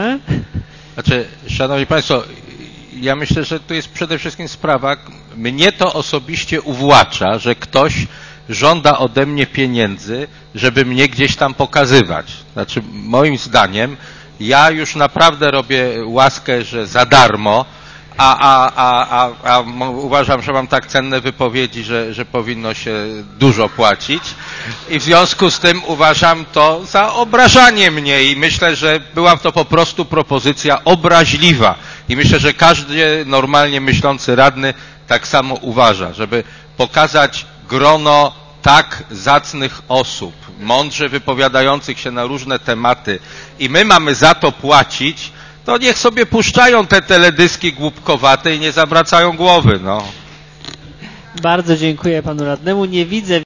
Znaczy, szanowni państwo, ja myślę, że to jest przede wszystkim sprawa, mnie to osobiście uwłacza, że ktoś żąda ode mnie pieniędzy, żeby mnie gdzieś tam pokazywać. Znaczy, moim zdaniem, ja już naprawdę robię łaskę, że za darmo, a uważam, że mam tak cenne wypowiedzi, że powinno się dużo płacić i w związku z tym uważam to za obrażanie mnie i myślę, że była to po prostu propozycja obraźliwa i myślę, że każdy normalnie myślący radny tak samo uważa, żeby pokazać grono tak zacnych osób, mądrze wypowiadających się na różne tematy i my mamy za to płacić, to niech sobie puszczają te teledyski głupkowate i nie zawracają głowy, no. Bardzo dziękuję panu radnemu. Nie widzę